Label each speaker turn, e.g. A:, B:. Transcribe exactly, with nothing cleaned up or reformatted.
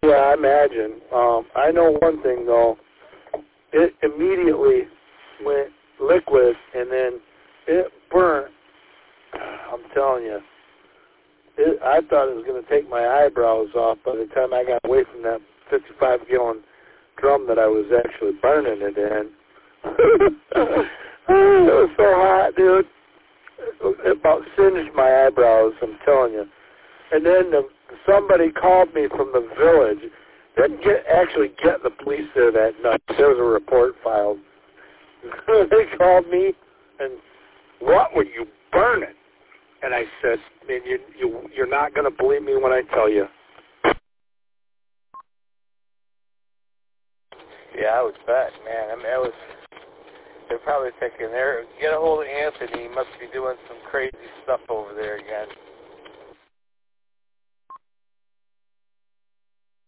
A: Yeah, I imagine. Um, I know one thing, though. It immediately went liquid, and then it burnt. I'm telling you. It, I thought it was going to take my eyebrows off by the time I got away from that fifty-five gallon drum that I was actually burning it in. It was so hot, dude. It about singed my eyebrows, I'm telling you. And then the, somebody called me from the village. Didn't get actually get the police there that night. There was a report filed. They called me and, what were you burning? And I said, man, you, you, you're not going to believe me when I tell you.
B: Yeah, I was bet, man. I mean, I was, they're probably thinking, there, get a hold of Anthony. He must be doing some crazy stuff over there again.